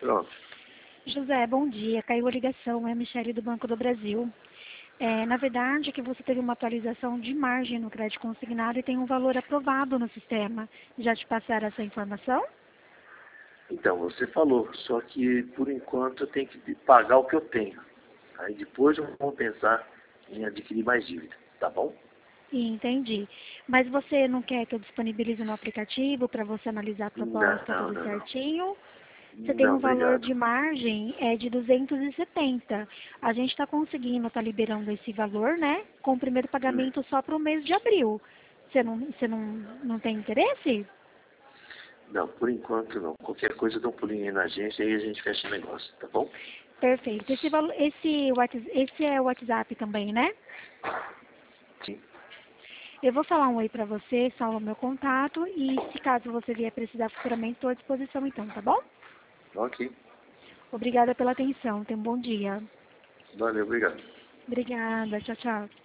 Pronto. José, bom dia. Caiu a ligação, é a Michele do Banco do Brasil. Na verdade, que você teve uma atualização de margem no crédito consignado e tem um valor aprovado no sistema. Já te passaram essa informação? Então, você falou, só que por enquanto eu tenho que pagar o que eu tenho. Aí depois eu vou pensar em adquirir mais dívida, tá bom? Entendi. Mas você não quer que eu disponibilize no aplicativo para você analisar a proposta Não, tudo não, não. certinho? Você tem Não, um valor obrigado. de margem de 270. A gente está conseguindo, está liberando esse valor, né? Com o primeiro Hum. pagamento só para o mês de abril. Você não tem interesse? Não, por enquanto não. Qualquer coisa eu dou um pulinho aí na agência e aí a gente fecha o negócio, tá bom? Perfeito. Esse é o WhatsApp também, né? Sim. Eu vou falar um oi para você, salva o meu contato e se caso você vier precisar futuramente, estou à disposição então, tá bom? Ok. Obrigada pela atenção. Tenha um bom dia. Valeu, obrigado. Obrigada. Tchau, tchau.